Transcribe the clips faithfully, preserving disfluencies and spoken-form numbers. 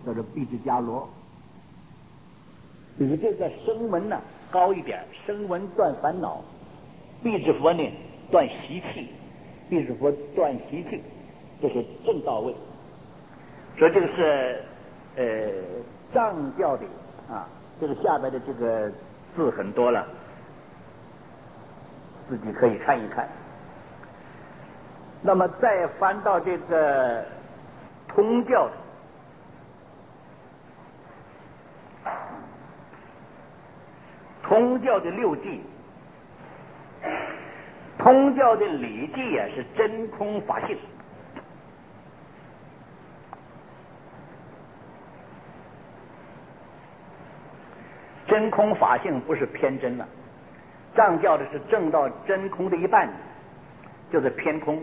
叫做毕志伽罗。比这个声闻呢高一点，声闻断烦恼，毕志佛呢断习气，毕志佛断习气，这是正到位。所以这个是呃藏教的啊，这个下边的这个字很多了，自己可以看一看。那么再翻到这个通教的，通教的六记，通教的理记啊是真空法性。真空法性不是偏真了，藏教的是证到真空的一半，就是偏空。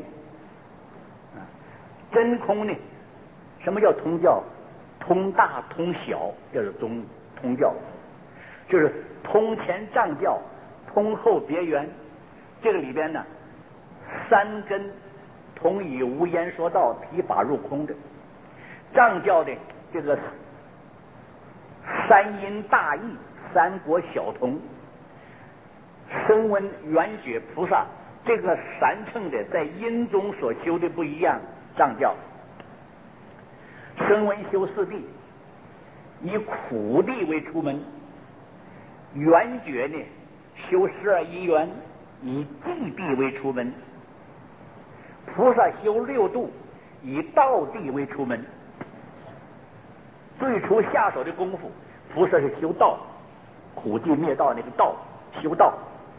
真空呢，什么叫通教？通大通小，这是通通教，就是通前藏教，通后别圆。这个里边呢，三根通以无言说道，提法入空的。藏教的这个三因大义，三果小通，声闻缘觉菩萨，这个三乘的在因中所修的不一样。藏教声闻修四谛，以苦谛为出门；缘觉呢修十二因缘，以寂谛为出门；菩萨修六度，以道谛为出门。最初下手的功夫，菩萨是修道，苦寂灭道那个道，修道；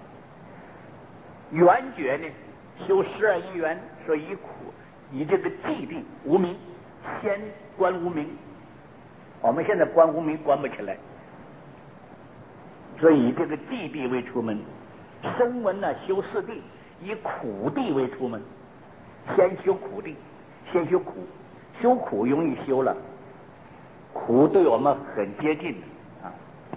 缘觉呢修十二因缘，说以苦以这个寂谛无明，先观无明。我们现在观无明观不起来，所以以这个寂谛为出门。声闻呢修四谛，以苦谛为出门，先修苦谛，先修苦，修苦容易修了，苦对我们很接近啊。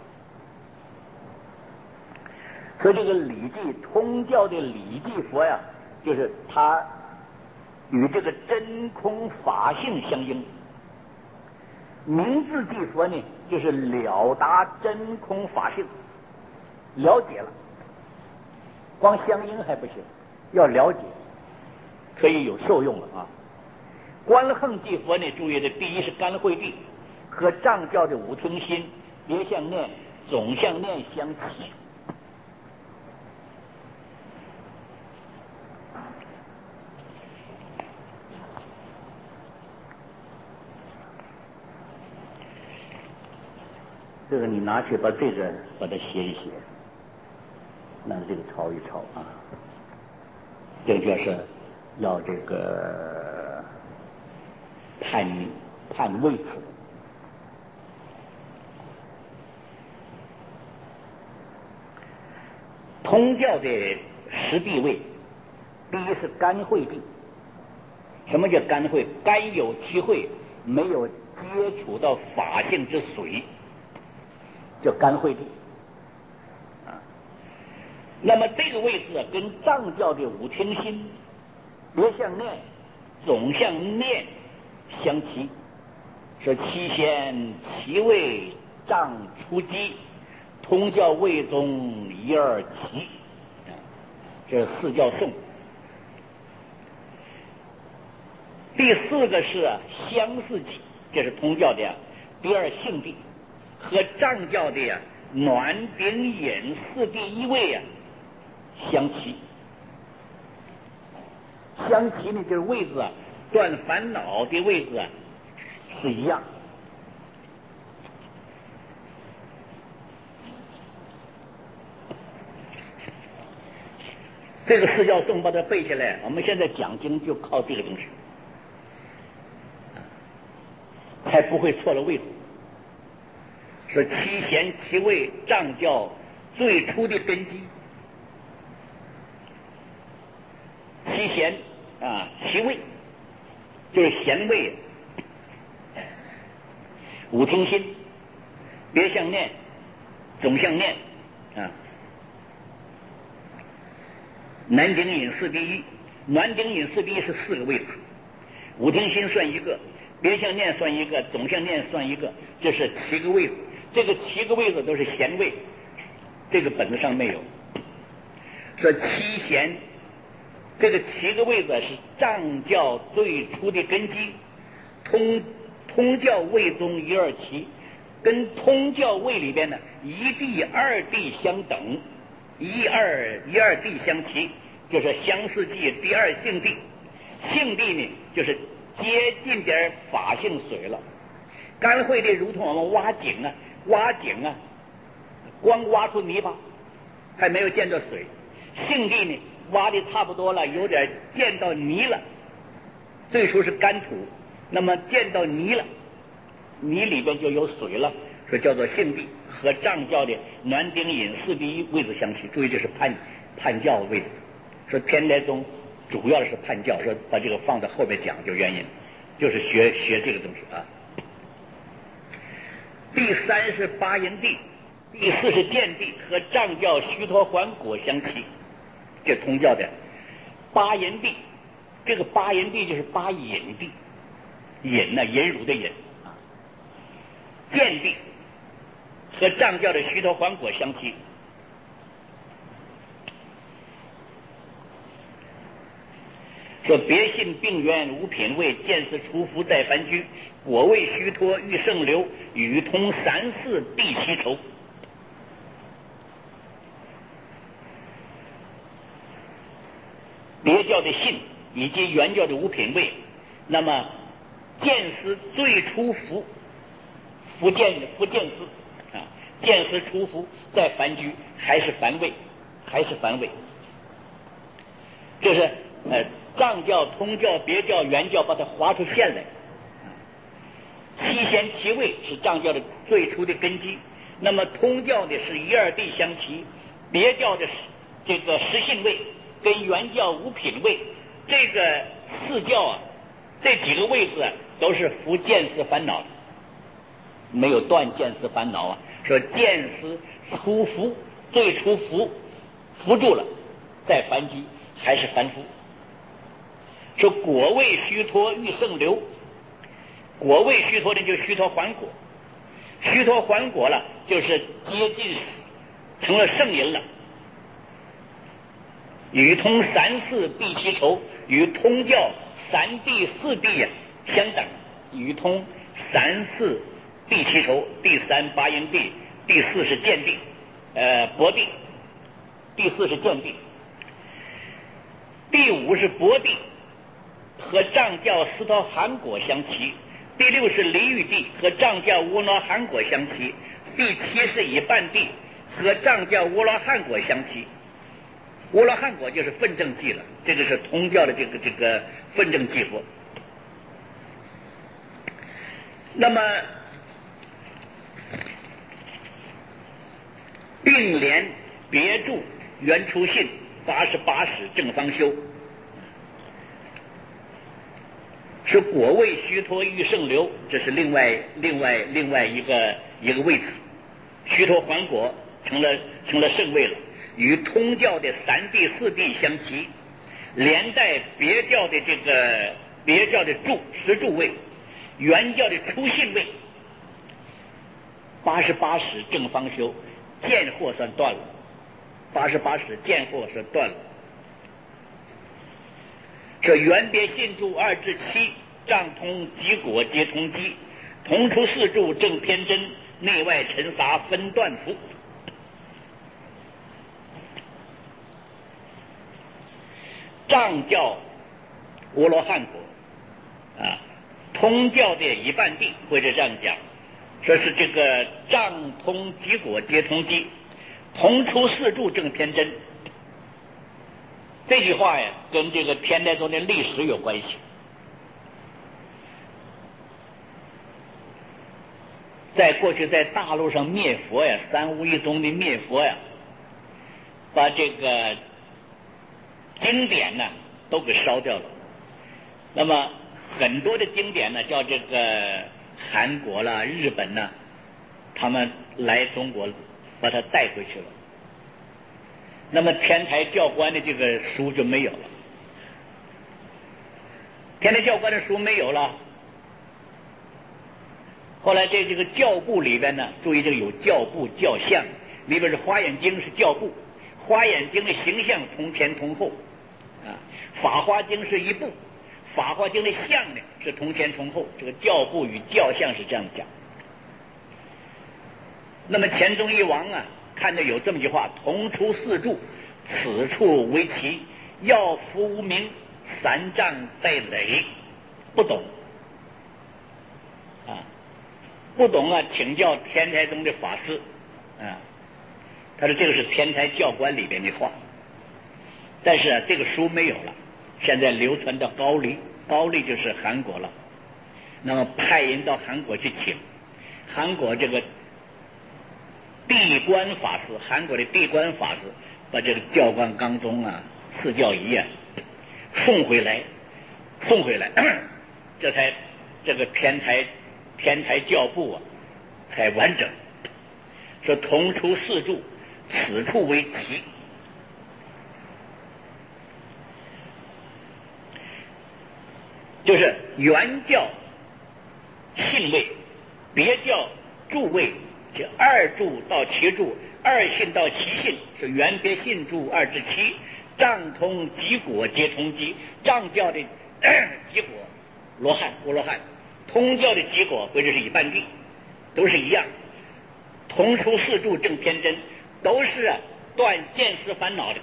所以这个礼记，通教的礼记佛呀，就是他与这个真空法性相应。明字记佛呢，就是了达真空法性，了解了，光相应还不行，要了解，可以有受用了啊。观横记佛呢，注意的第一是干慧地，和藏教的五听心、别相念、总相念相齐。这个你拿去把这个把它写一写，拿这个抄一抄啊。这就是要这个判判位次。通教的十地位，第一是干慧地。什么叫干慧？干有其慧，没有接触到法性之水，叫干慧地啊。那么这个位置啊，跟藏教的五听心、别相念、总相念相齐，说七贤其位藏出击，通教位中一二齐啊，这是四教颂。第四个是啊相似记，这是通教的呀。第二性地和藏教的呀暖顶隐四第一位啊相齐。相齐呢，就是位置啊，断烦恼的位置啊是一样。这个四教颂把它背下来，我们现在讲经就靠这个东西，才不会错了位置。说七贤七位，藏教最初的根基。七贤啊，七位就是贤位，五听心、别相念、总相念啊。南顶隐四第一，南顶隐四第一是四个位置，五听心算一个， 别项念算一个，总项念算一个，这是七个位子。这个七个位子都是弦位，这个本子上没有。说七弦，这个七个位子是藏教最初的根基，通通教位中一二七，跟通教位里边呢一地二地相等，一二一二地相齐，就是相似地第二性地，性地呢就是接近点法性水了。干会的如同我们挖井啊，挖井啊，光挖出泥巴，还没有见到水。性地呢，挖的差不多了，有点见到泥了。最初是干土，那么见到泥了，泥里边就有水了，说叫做性地，和藏教的暖丁隐四地位置相齐。注意，这是判判教位置。说天台宗主要的是判教，说把这个放到后面讲就原因，就是学学这个东西啊。第三是八音地，第四是见地，和藏教须陀洹果相齐。这通教的八音地，这个八音地就是八隐地，隐呢、啊、隐辱的隐啊。见地和藏教的须陀洹果相齐。说别信病源无品位，见思出伏在凡居，果位须陀欲圣流，与通三四第七筹。别教的信以及原教的无品位，那么见思最初伏，伏见伏见思啊，见思出伏在凡居，还是凡位，还是凡位。这是呃藏教、通教、别教、原教把它划出线来。七弦七位是藏教的最初的根基，那么通教的是一二地相齐，别教的这个实性位跟原教无品位，这个四教啊，这几个位置啊都是伏见思烦恼，没有断见思烦恼啊。说见思出伏，最初伏伏住了，在凡居还是凡夫。说果位须陀欲圣流，果位须陀的就须陀洹果，须陀洹果了就是接近成了圣人了。与通三四第七筹，与通教三地四地呀、啊、相等。与通三四第七筹，第三八音地，第四是见地，呃薄地，第四是见地，第五是薄地，和藏教斯陀含果相齐。第六是离欲地，和藏教乌罗汉果相齐。第七是以半地，和藏教乌罗汉果相齐。乌罗汉果就是分正记了，这个是通教的这个这个分正记佛。那么并联别注原初信八十八使正方修，是果位须陀欲圣流，这是另外另外另外一个一个位置。须陀洹果成了成了圣位了，与通教的三地四地相齐，连带别教的这个别教的注十注位，原教的初信位，八十八使正方修，见惑算断了，八十八使见惑算断了。这原别信注二至七，藏通即果皆通机，同出四注正偏真，内外尘杂分断伏。藏教阿罗汉果啊，通教的一半地，或者这样讲，说是这个藏通即果皆通机，同出四注正偏真。这句话呀，跟这个天台宗的历史有关系。在过去，在大陆上灭佛呀，三无一宗的灭佛呀，把这个经典呢都给烧掉了。那么很多的经典呢，叫这个韩国啦、日本呢，他们来中国把它带回去了。那么天台教官的这个书就没有了，天台教官的书没有了， 后来这这个教部里边呢，注意这个有教部教相，里边是华严经是教部，华严经的形象同前同后啊，法华经是一部，法华经的相呢是同前同后，这个教部与教相是这样讲。那么钱宗义王啊，看到有这么句话：同出四柱，此处为奇，要福无名，三丈在垒，不懂啊，不懂啊，请教天台宗的法师啊。他说这个是天台教官里边的话，但是啊，这个书没有了，现在流传到高丽，高丽就是韩国了。那么派人到韩国去请，韩国这个闭关法师，韩国的闭关法师把这个教官纲宗啊、四教仪啊送回来，送回来，这才这个天台天台教部啊才完整。说同出四柱，此处为奇。就是原教信位，别教助位，就二助到七助，二信到七信是原别信助二至七，藏通极果皆同基，藏教的极果罗汉阿罗汉，通教的极果或者是一半地，都是一样。同出四柱正偏真，都是啊断见思烦恼的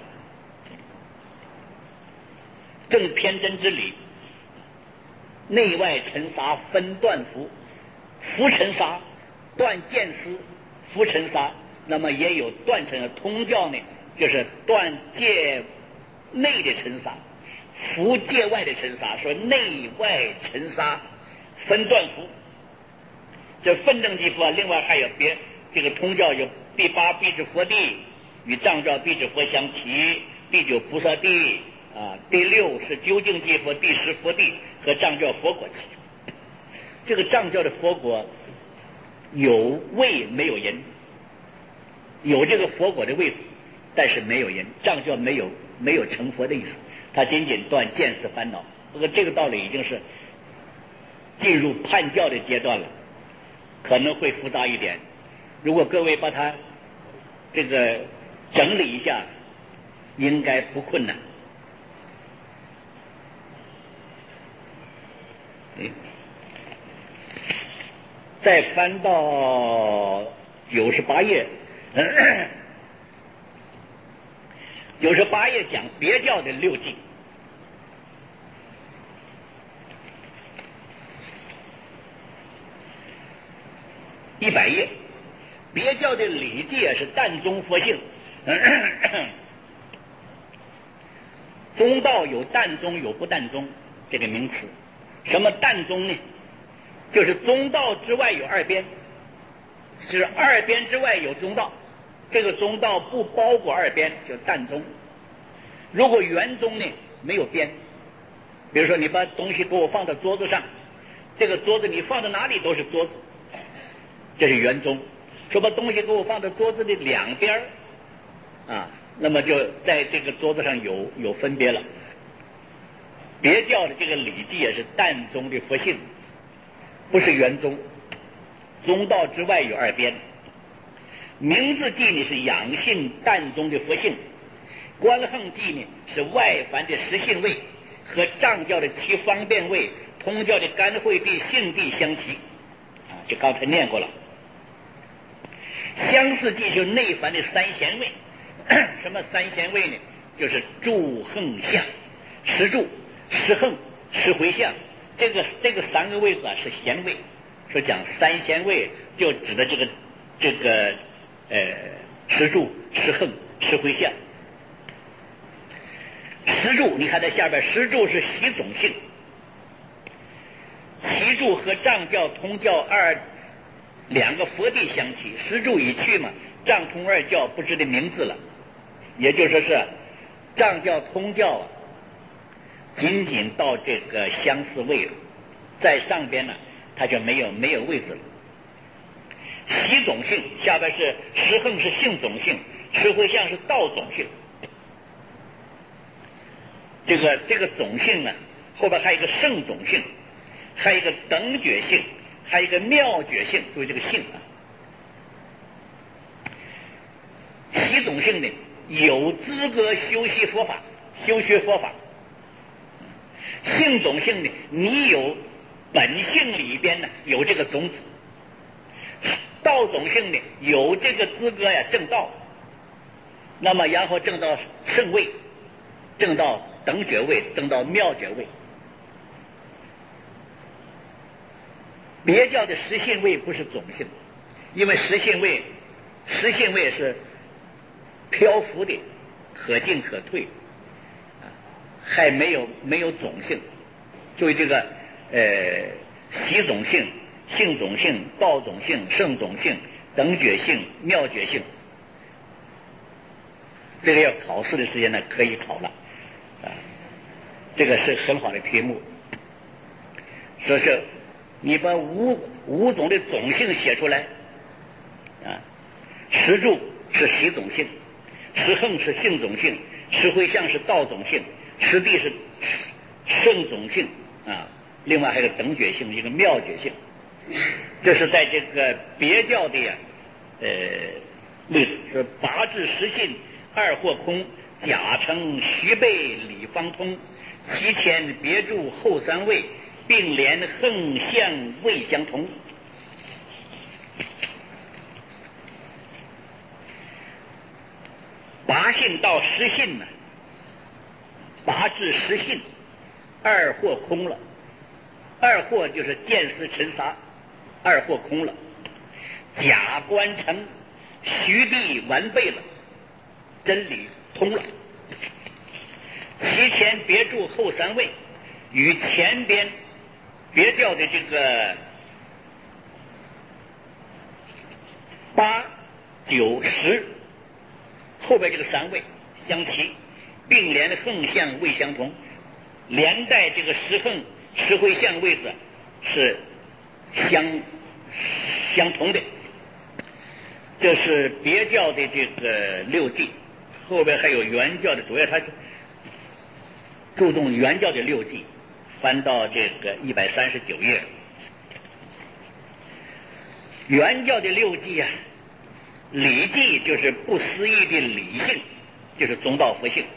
正偏真之理。内外尘沙分断伏，伏尘沙断见思，伏尘沙，那么也有断尘。通教呢，就是断界内的尘沙，伏界外的尘沙，说内外尘沙分断伏。这分正即佛，另外还有别这个通教有第八必支佛地与藏教必支佛相齐，第九菩萨地啊，第六是究竟即佛，第十佛地和藏教佛果。这个藏教的佛果有位没有人，有这个佛果的位置，但是没有人。藏教没有没有成佛的意思，它仅仅断见思烦恼。不过这个道理已经是进入叛教的阶段了，可能会复杂一点。如果各位把它这个整理一下，应该不困难。嗯，再翻到九十八页，九十八页讲别教的六忌。一百页，别教的礼戒是淡宗佛性。宗道有淡宗有不淡宗这个名词。什么淡宗呢？就是宗道之外有二边，是二边之外有宗道，这个宗道不包括二边，叫淡宗。如果圆宗呢，没有边，比如说你把东西给我放到桌子上，这个桌子你放到哪里都是桌子，这是圆宗。说把东西给我放到桌子的两边啊，那么就在这个桌子上有有分别了。别教的这个礼记也是淡宗的佛性，不是圆宗。宗道之外有二边。名字记呢是养性淡宗的佛性，观横记呢是外凡的实性位，和藏教的七方便位、通教的干慧地、性地相齐啊，这刚才念过了。相似记就是内凡的三贤位。什么三贤位呢？就是住横相、持住、持横、持回向，这个这个三个位置啊是贤位。说讲三贤位，就指的这个这个呃持住、持横、持回向。持住，你看在下边，持住是习总性，习住和藏教、通教二两个佛地相齐，持住已去嘛，藏通二教不知的名字了。也就是说是藏教、通教啊，仅仅到这个相似位了，在上边呢，它就没有没有位置了。习总性，下边是持横是性总性，持回向是道总性。这个这个总性呢，后边还有一个圣总性，还有一个等觉性， 还有一个妙觉性，注意这个性啊。习总性呢，有资格修习佛法，修学佛法。性种性呢，你有本性里边呢有这个种子。道种性呢，有这个资格呀证道。那么然后证到圣位，证到等觉位，证到妙觉位。别教的实性位不是种性，因为实性位实性位是漂浮的，可进可退，还没有没有种性。注意这个呃习种性、性种性、道种性、圣种性、等觉性、妙觉性，这个要考试的时间呢可以考了啊，这个是很好的题目。说是你把五五种的种性写出来啊，十住是习种性，十横是性种性，十回向是道种性，十地是圣种性啊，另外还有等觉性，一个妙觉性。这是在这个别教的呀呃例子，是八至十信，二或空，甲称虚背理方通，其前别住后三位，并联横向位相同。八信到十信呢，八至十信，二或空了，二或就是见思尘沙，二或空了，甲观成虚地完备了，真理通了。其前别住后三位，与前边别教的这个八九十后边这个三位相齐，并联横向位相同，连带这个十横十回向位置是相相同的。这是别教的这个六记，后边还有原教的，主要他注重原教的六记，翻到这个一百三十九页。原教的六记啊，理记就是不思议的理性，就是中道佛性；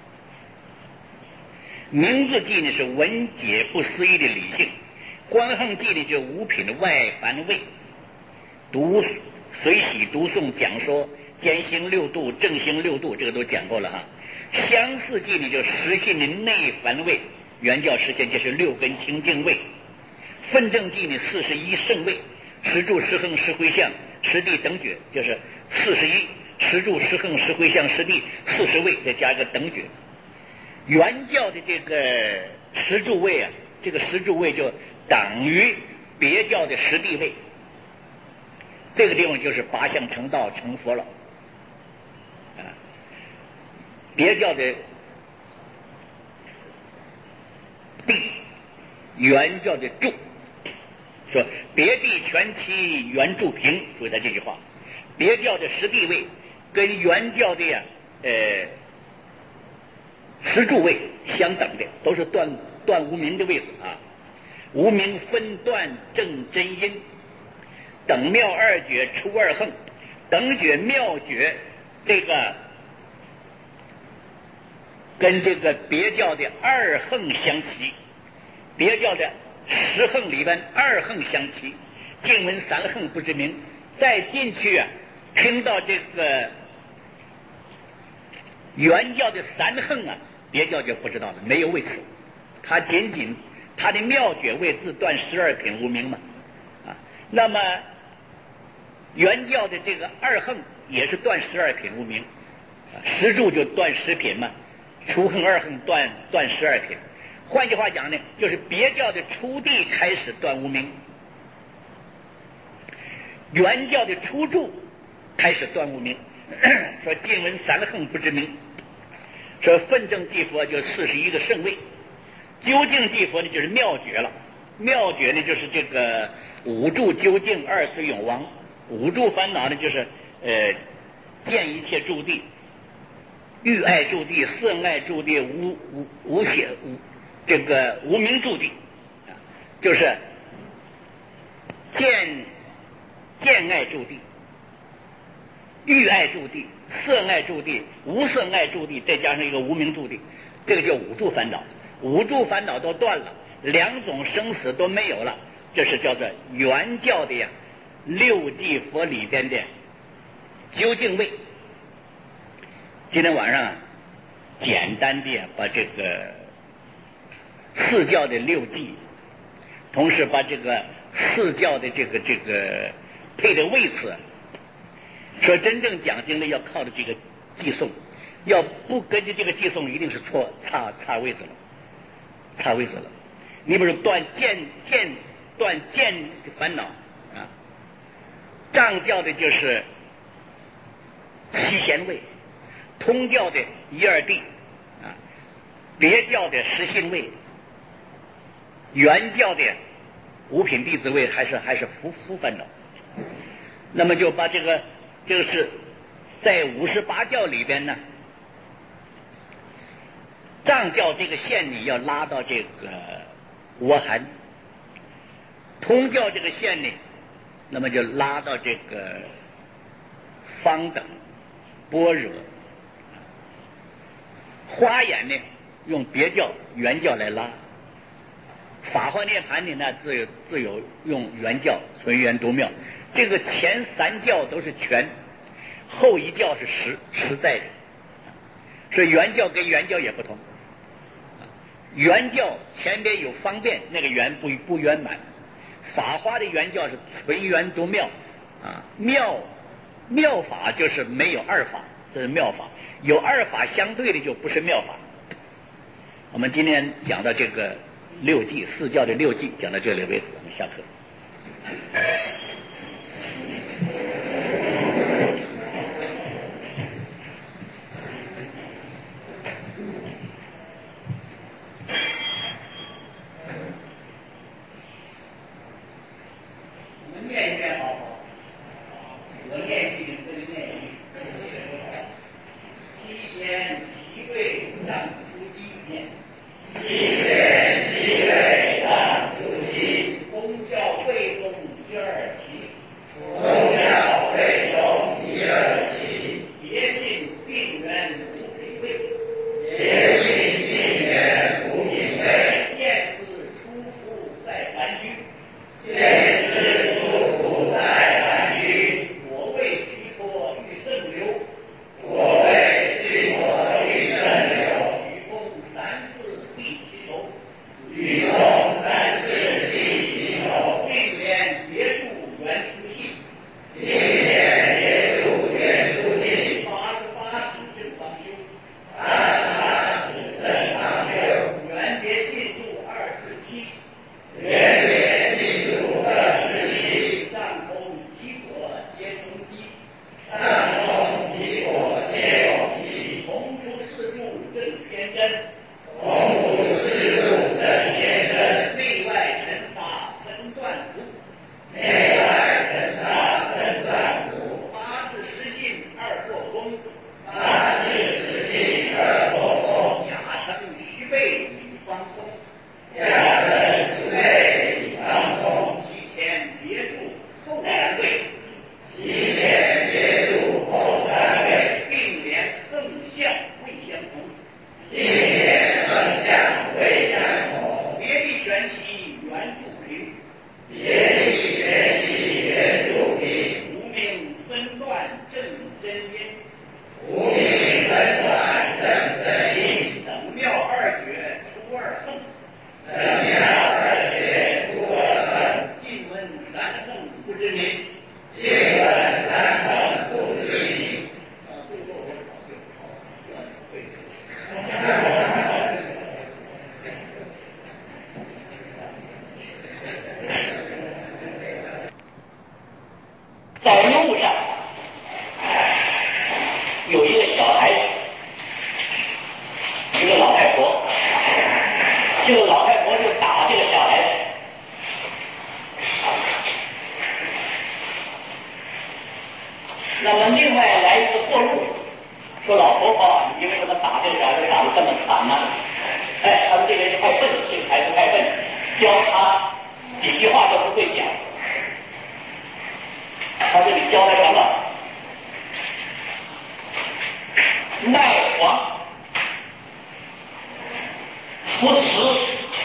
名字记呢是文解不思议的理性；观横记呢就是五品的外凡位；读随喜读诵讲说兼行六度正行六度，这个都讲过了哈。相似记呢就实性的内凡位，原教实现就是六根清净位；分正记呢四十一圣位，十住十横十回向十地等觉，就是四十一，十住十横十回向十地四十位，再加一个等觉。原教的这个十住位啊，这个十住位就等于别教的十地位，这个地方就是八相成道成佛了啊。别教的地，原教的住，说别地全其原住平，注意他这句话，别教的十地位跟原教的呀呃十住位相等的，都是断断无明的位置啊。无明分断正真因，等妙二觉出二横，等觉妙觉这个跟这个别教的二横相齐，别教的十横里边二横相齐，经文三横不知名。再进去啊，听到这个原教的三横啊，别教就不知道了，没有位次。他仅仅他的妙觉位自断十二品无明嘛啊，那么原教的这个二横也是断十二品无明，啊，十住就断十品嘛，初横二横断断十二品。换句话讲呢，就是别教的初地开始断无明，原教的初住开始断无明。说经文三横不知名，说分正即佛就四十一个圣位，究竟即佛呢就是妙觉了。妙觉呢就是这个五住究竟二随永亡，五住烦恼呢就是呃见一切住地，欲爱住地、色爱住地、无无无显无这个无明住地，就是见见爱住地、欲爱住地、色爱住地、无色爱住地，再加上一个无明住地，这个叫五住烦恼。五住烦恼都断了，两种生死都没有了，这是叫做原教的呀六际佛里边的究竟位。今天晚上简单的把这个四教的六际，同时把这个四教的这个这个配的位次，说真正讲经的要靠着这个寄送，要不根据这个寄送，一定是错差差位置了，差位置了。你比如断见见断见的烦恼啊，藏教的就是七贤位，通教的一二谛啊，别教的十信位，原教的五品弟子位还是还是福福烦恼。那么就把这个这个是在五十八教里边呢，藏教这个线呢要拉到这个我含，通教这个线呢，那么就拉到这个方等般若。花眼呢用别教原教来拉，法华涅盘呢那自有自有用原教纯元独妙。这个前三教都是全，后一教是实实在的，所以原教跟原教也不同。原教前边有方便，那个圆不不圆满。法华的原教是纯元独妙啊，妙妙法就是没有二法，这是妙法。有二法相对的就不是妙法。我们今天讲到这个六纪四教的六纪，讲到这里为止，我们下课。我们念一遍好不好？我念一遍，这里念一遍。七贤七位让出机念，七贤七位让出机，宗教会中一二七，宗教会中一二七，别信病源无品位，别信病源无品位，见是出伏在凡居，见是出伏在凡居，我为须陀欲胜流，我为须陀欲胜流，与共三世必其仇，与共三世必其仇，并联别住原初性，并联别住原初性，八十八使正方修，八十八使正方修，原别信住二至七，原别信住二至七，上空极果皆同机，上空极果皆同机，同出四柱正天真，同出四柱正天真，内外尘沙分断伏，内外尘沙分断伏，八字实性二过空，八字实性二过空，雅成虚备与方空，雅成虚备与方空，其前别住后三位，其前别住后三位，并联横向未相同，并联横向未相同，别地玄其原住平，别地玄其原住平，无名分断正真因，无名分断正真因，等妙二绝出二横，等妙二绝出二横，尽闻三横不知名，尽闻三横不知名。啊，最后我考就考断会。在路上有一个小孩子，一个老太婆，这个老太婆就打这个小孩子。那么另外来一个过路，说老婆婆，你为什么打这个小孩子打得这么惨呢？哎，他说这个人太笨，这个孩子太笨，教他几句话都不会讲。 他这里教了什么？脉黄，扶持，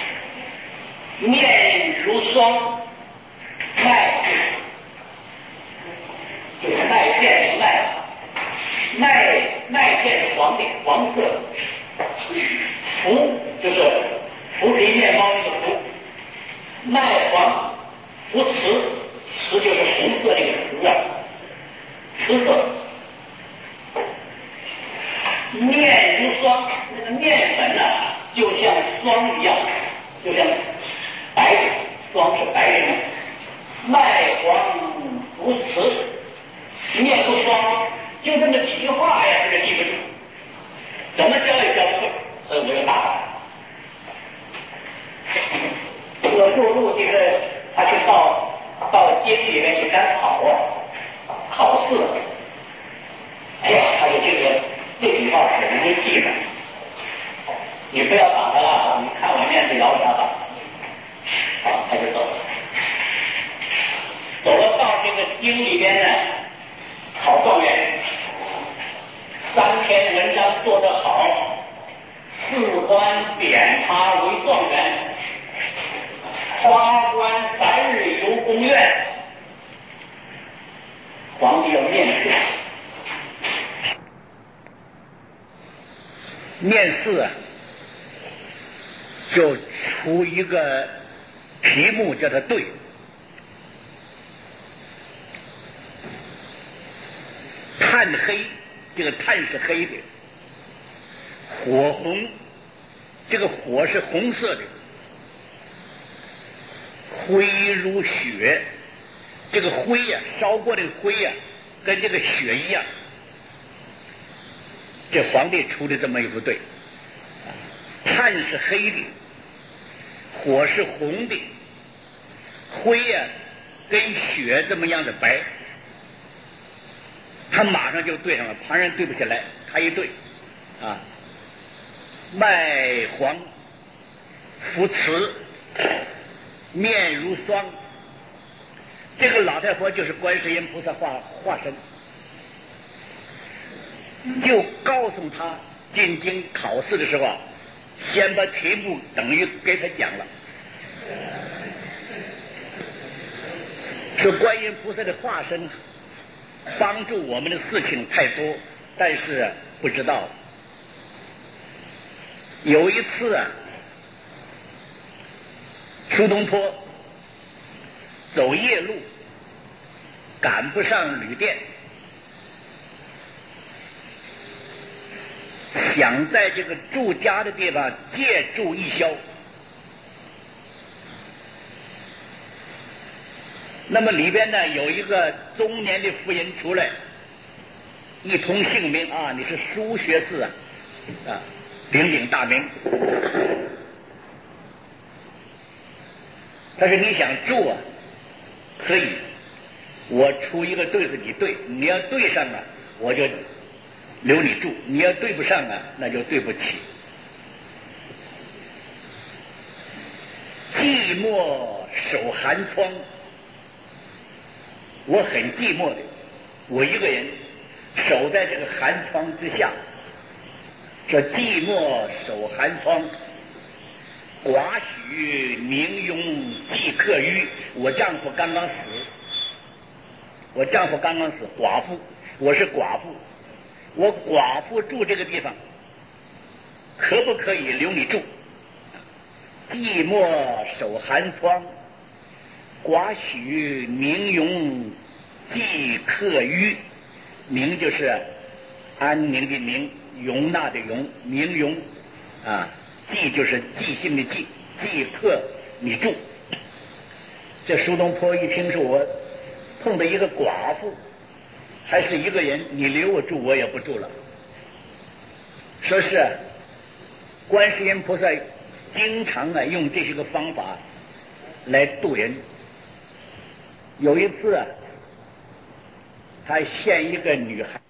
面如霜，脉就是脉见的脉，脉脉见是黄的，黄色。浮就是浮皮面包那个浮，脉黄，扶持，持就是红色那个瓷啊，瓷色。面如霜，那个面粉呢、啊，就像霜一样，就像白的，霜是白的。脉黄扶持，面如霜，就这么几句话呀，这个记不住，怎么教也教不会，所以我就打他。这个陆路这个，他去到到监狱里面去赶考啊，考试，哎呀，他就这个。这句话很容易记的，你不要打他了，你看我面子摇着他吧，好，他就走了，走了到这个京里边呢，考状元，三篇文章做得好，四官贬他为状元，花官三日游宫院，皇帝要面试。面试啊，就出一个题目叫他对，炭黑，这个炭是黑的，火红，这个火是红色的，灰如雪，这个灰呀、啊，烧过的灰呀、啊，跟这个雪一样。这皇帝出的这么一副对，炭是黑的，火是红的，灰呀、啊、跟雪这么样的白，他马上就对上了，旁人对不起来，他一对啊，脉黄，扶持，面如霜，这个老太婆就是观世音菩萨化化身。就告诉他进京考试的时候啊，先把题目等于给他讲了。说观音菩萨的化身帮助我们的事情太多，但是不知道。有一次啊，苏东坡走夜路，赶不上旅店。想在这个住家的地方借住一宵，那么里边呢有一个中年的妇人出来，一通姓名啊，你是苏学士啊，啊，鼎鼎大名。但是你想住啊，可以，我出一个对子你对，你要对上了，我就留你住，你要对不上啊，那就对不起。寂寞守寒窗，我很寂寞的，我一个人守在这个寒窗之下。这寂寞守寒窗，寡许明庸寄客于。我丈夫刚刚死，我丈夫刚刚死，寡妇，我是寡妇。我寡妇住这个地方，可不可以留你住？寂寞守寒窗，寡许明庸寄客于。明就是安宁的宁，容纳的容，明庸啊，寄就是寄信的寄，寄客你住。这苏东坡一听说我碰到一个寡妇，还是一个人，你留我住我也不住了。说是观世音菩萨经常啊用这些个方法来度人。有一次啊，他献一个女孩